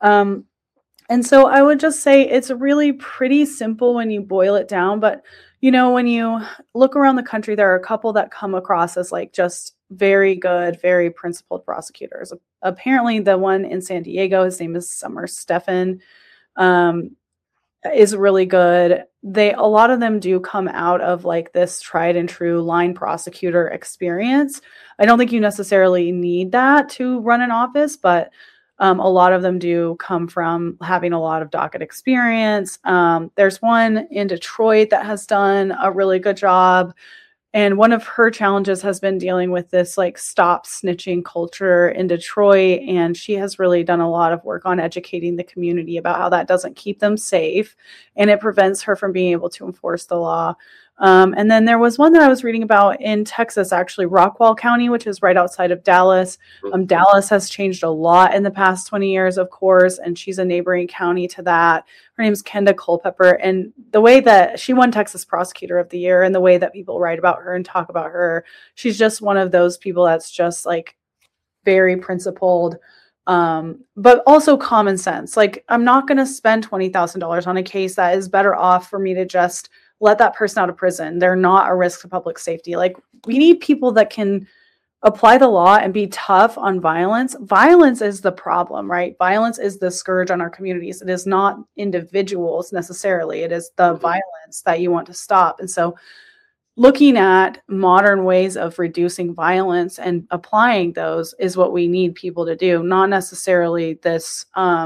And so I would just say it's really pretty simple when you boil it down. But, when you look around the country, there are a couple that come across as like just very good, very principled prosecutors. Apparently the one in San Diego, his name is Summer Stephan, is really good. A lot of them do come out of like this tried and true line prosecutor experience. I don't think you necessarily need that to run an office, but a lot of them do come from having a lot of docket experience. There's one in Detroit that has done a really good job. And one of her challenges has been dealing with this like stop snitching culture in Detroit. And she has really done a lot of work on educating the community about how that doesn't keep them safe and it prevents her from being able to enforce the law. And then there was one that I was reading about in Texas, actually, Rockwall County, which is right outside of Dallas. Dallas has changed a lot in the past 20 years, of course, and she's a neighboring county to that. Her name's Kenda Culpepper. And the way that she won Texas Prosecutor of the Year and the way that people write about her and talk about her, she's just one of those people that's just like very principled, but also common sense. Like, I'm not going to spend $20,000 on a case that is better off for me to just let that person out of prison. They're not a risk to public safety. Like, we need people that can apply the law and be tough on violence. Violence is the problem, right? Violence is the scourge on our communities. It is not individuals necessarily. It is the violence that you want to stop. And so looking at modern ways of reducing violence and applying those is what we need people to do, not necessarily this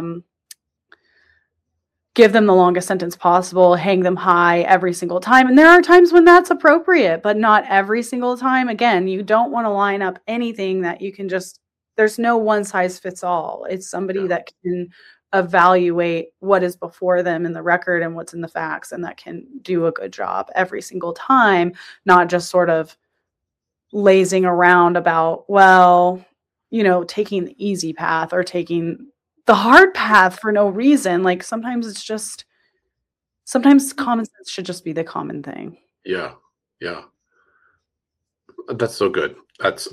give them the longest sentence possible, hang them high every single time. And there are times when that's appropriate, but not every single time. Again, you don't want to line up anything that you can just, there's no one size fits all. It's somebody that can evaluate what is before them in the record and what's in the facts, and that can do a good job every single time, not just sort of lazing around about, well, taking the easy path or taking the hard path for no reason. Like, sometimes common sense should just be the common thing. Yeah. That's so good. That's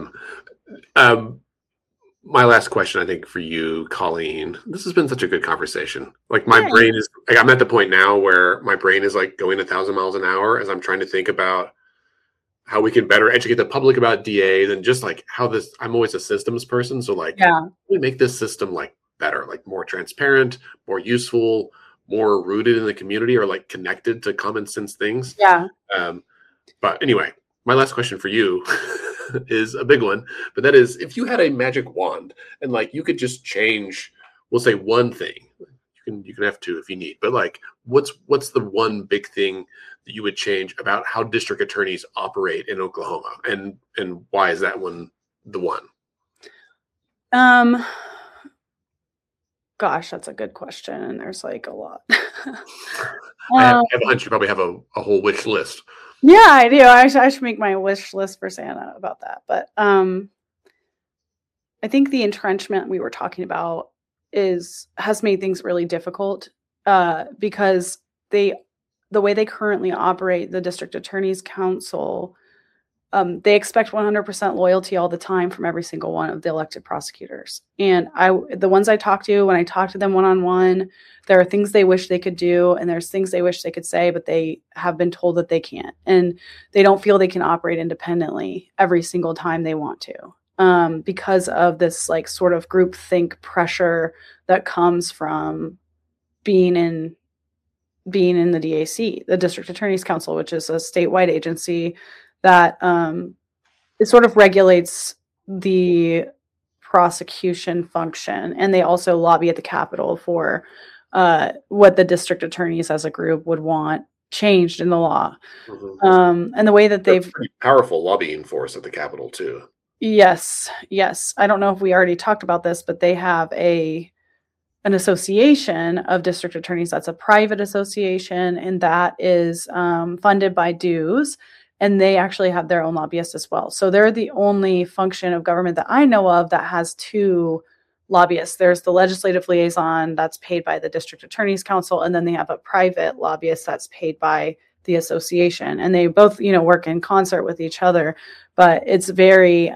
my last question, I think, for you, Colleen. This has been such a good conversation. Like, my brain is like, I'm at the point now where my brain is like going 1,000 miles an hour as I'm trying to think about how we can better educate the public about DAs, and just like how this, I'm always a systems person. So like, Yeah. we make this system like better, like more transparent, more useful, more rooted in the community, or like connected to common sense things. Yeah. But anyway, my last question for you is a big one, but that is, if you had a magic wand and like you could just change, we'll say one thing, you can have two if you need, but like what's the one big thing that you would change about how district attorneys operate in Oklahoma, and why is that one the one? Gosh, that's a good question, and there's like a lot. I have a hunch you probably have a whole wish list. Yeah, I do. I should make my wish list for Santa about that. But I think the entrenchment we were talking about has made things really difficult because the way they currently operate, the District Attorney's Council, they expect 100% loyalty all the time from every single one of the elected prosecutors. And the ones I talk to, when I talk to them one-on-one, there are things they wish they could do, and there's things they wish they could say, but they have been told that they can't. And they don't feel they can operate independently every single time they want to, because of this like sort of groupthink pressure that comes from being in the DAC, the District Attorney's Council, which is a statewide agency that it sort of regulates the prosecution function, and they also lobby at the Capitol for what the district attorneys as a group would want changed in the law. Mm-hmm. And the way that they've pretty powerful lobbying force at the Capitol too. Yes. I don't know if we already talked about this, but they have an association of district attorneys. That's a private association, and that is funded by dues. And they actually have their own lobbyists as well. So they're the only function of government that I know of that has two lobbyists. There's the legislative liaison that's paid by the District Attorney's Council, and then they have a private lobbyist that's paid by the association. And they both, work in concert with each other. But it's very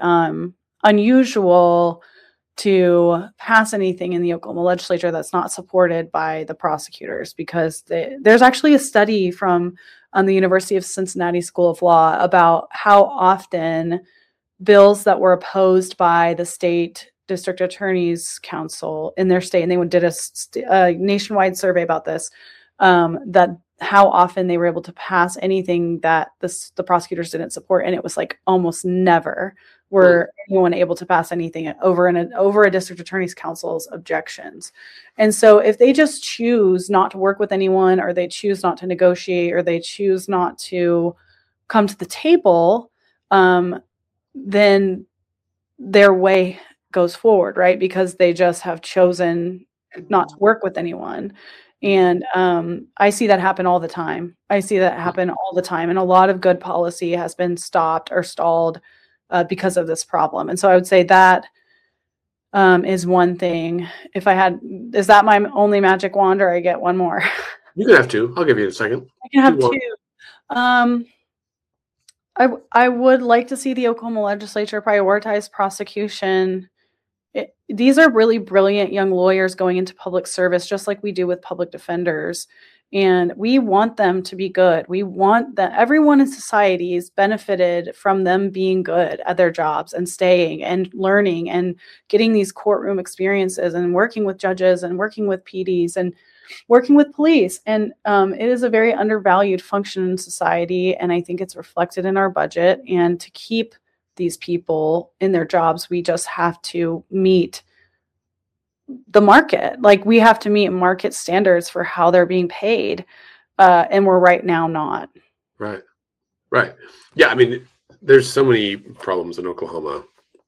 unusual to pass anything in the Oklahoma legislature that's not supported by the prosecutors, because there's actually a study from the University of Cincinnati School of Law about how often bills that were opposed by the state district attorney's council in their state, and they did a nationwide survey about this, that how often they were able to pass anything that the prosecutors didn't support, and it was like almost never were anyone able to pass anything over a district attorney's council's objections. And so if they just choose not to work with anyone, or they choose not to negotiate, or they choose not to come to the table, then their way goes forward, right? Because they just have chosen not to work with anyone. And I see that happen all the time. And a lot of good policy has been stopped or stalled because of this problem. And so I would say that is one thing. Is that my only magic wand, or I get one more? You can have two. I'll give you a second. I can have two. I would like to see the Oklahoma legislature prioritize prosecution. These are really brilliant young lawyers going into public service, just like we do with public defenders. And we want them to be good. We want that everyone in society is benefited from them being good at their jobs and staying and learning and getting these courtroom experiences and working with judges and working with PDs and working with police. And it is a very undervalued function in society. And I think it's reflected in our budget. And to keep these people in their jobs, we just have to meet the market. Like, we have to meet market standards for how they're being paid. And we're right now not. Right. Yeah. I mean, there's so many problems in Oklahoma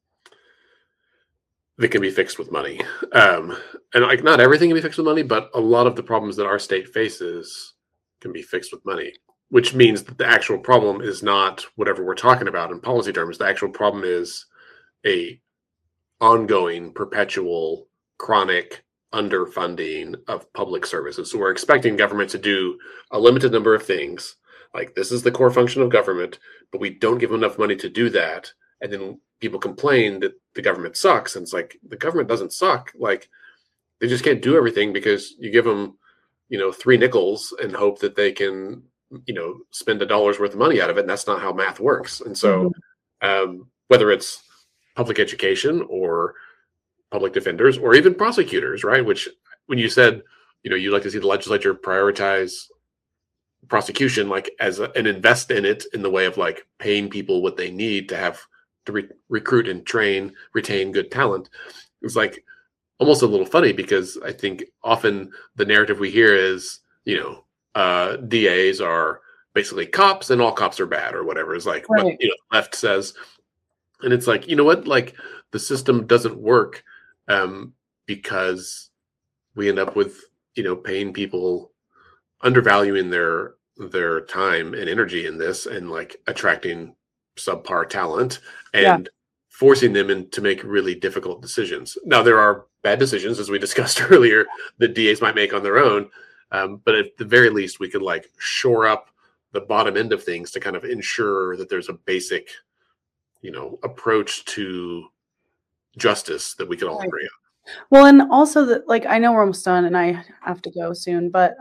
that can be fixed with money. And like, not everything can be fixed with money, but a lot of the problems that our state faces can be fixed with money, which means that the actual problem is not whatever we're talking about in policy terms. The actual problem is a ongoing, perpetual, chronic underfunding of public services. So we're expecting government to do a limited number of things. Like, this is the core function of government, but we don't give them enough money to do that. And then people complain that the government sucks. And it's like, the government doesn't suck. Like, they just can't do everything because you give them, 3 nickels and hope that they can spend $1 worth of money out of it. And that's not how math works. And so whether it's public education or public defenders or even prosecutors, right? Which when you said, you'd like to see the legislature prioritize prosecution, like and invest in it in the way of like paying people what they need to have to recruit and retain good talent. It's like almost a little funny because I think often the narrative we hear is, DAs are basically cops and all cops are bad or whatever is like what the left says. And it's like, like the system doesn't work because we end up with, paying people, undervaluing their time and energy in this and like attracting subpar talent and forcing them to make really difficult decisions. Now, there are bad decisions, as we discussed earlier, that DAs might make on their own. But at the very least, we could like shore up the bottom end of things to kind of ensure that there's a basic, approach to justice that we can all agree on. Well, and also that, like, I know we're almost done and I have to go soon, but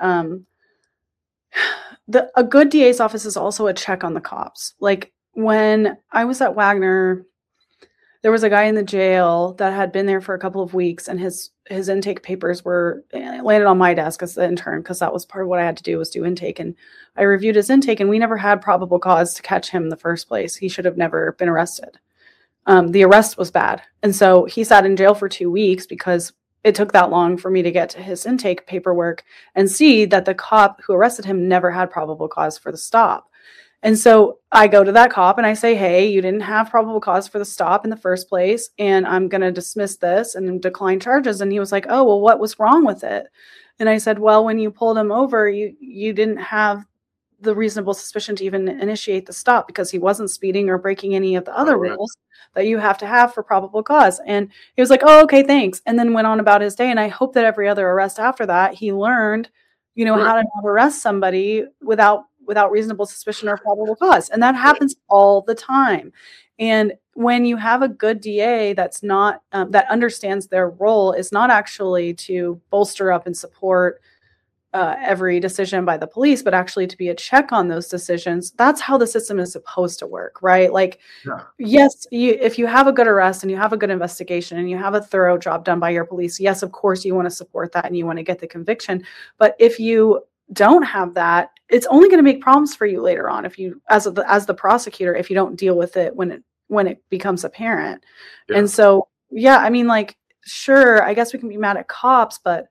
a good DA's office is also a check on the cops. Like when I was at Wagner, there was a guy in the jail that had been there for a couple of weeks, and his intake papers landed on my desk as the intern because that was part of what I had to do was do intake. And I reviewed his intake, and we never had probable cause to catch him in the first place. He should have never been arrested. The arrest was bad. And so he sat in jail for 2 weeks because it took that long for me to get to his intake paperwork and see that the cop who arrested him never had probable cause for the stop. And so I go to that cop and I say, hey, you didn't have probable cause for the stop in the first place, and I'm going to dismiss this and decline charges. And he was like, oh, well, what was wrong with it? And I said, well, when you pulled him over, you didn't have the reasonable suspicion to even initiate the stop because he wasn't speeding or breaking any of the other rules that you have to have for probable cause. And he was like, oh, okay, thanks. And then went on about his day. And I hope that every other arrest after that, he learned, how to arrest somebody without reasonable suspicion or probable cause. And that happens all the time. And when you have a good DA that's not, that understands their role is not actually to bolster up and support every decision by the police, but actually to be a check on those decisions. That's how the system is supposed to work, right? Like, yes, if you have a good arrest and you have a good investigation and you have a thorough job done by your police, yes, of course you want to support that and you want to get the conviction. But if you don't have that, it's only going to make problems for you later on. If you, as the prosecutor, if you don't deal with it when it becomes apparent. And so, I mean, like, sure, I guess we can be mad at cops, but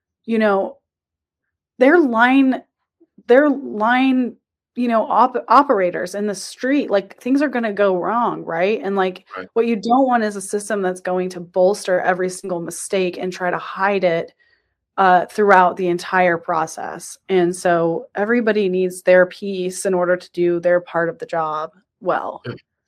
they're line, operators in the street. Like, things are going to go wrong, right? And like, what you don't want is a system that's going to bolster every single mistake and try to hide it throughout the entire process. And so everybody needs their piece in order to do their part of the job well.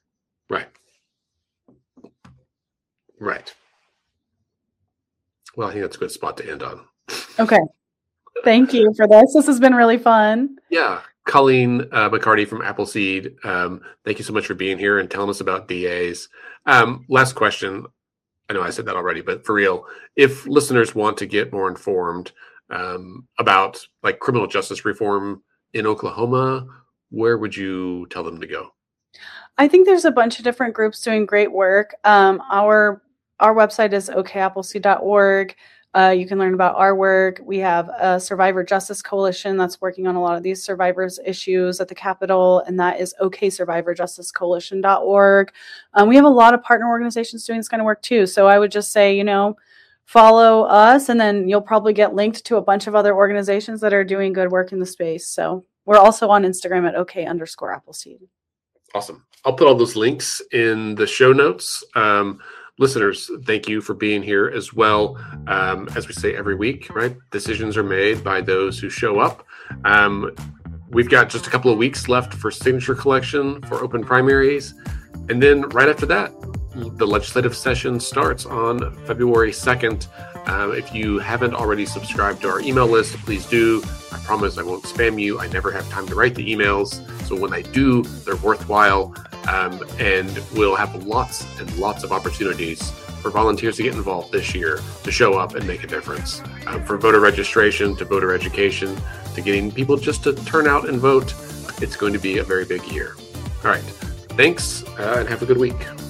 Right. Well, I think that's a good spot to end on. Okay. Thank you for this. This has been really fun. Yeah. Colleen McCarty from Appleseed. Thank you so much for being here and telling us about DAs. Last question. I know I said that already, but for real, if listeners want to get more informed about like criminal justice reform in Oklahoma, where would you tell them to go? I think there's a bunch of different groups doing great work. Our website is okappleseed.org. You can learn about our work. We have a Survivor Justice Coalition that's working on a lot of these survivors' issues at the Capitol, and that is oksurvivorjusticecoalition.org. We have a lot of partner organizations doing this kind of work too. So I would just say, follow us, and then you'll probably get linked to a bunch of other organizations that are doing good work in the space. So we're also on Instagram at OK_Appleseed. Awesome. I'll put all those links in the show notes. Listeners, thank you for being here as well. As we say every week, right? Decisions are made by those who show up. We've got just a couple of weeks left for signature collection for open primaries. And then right after that, the legislative session starts on February 2nd. If you haven't already subscribed to our email list, please do. I promise I won't spam you. I never have time to write the emails. So when I do, they're worthwhile. And we'll have lots and lots of opportunities for volunteers to get involved this year, to show up and make a difference. From voter registration to voter education, to and getting people just to turn out and vote, it's going to be a very big year. All right. Thanks, and have a good week.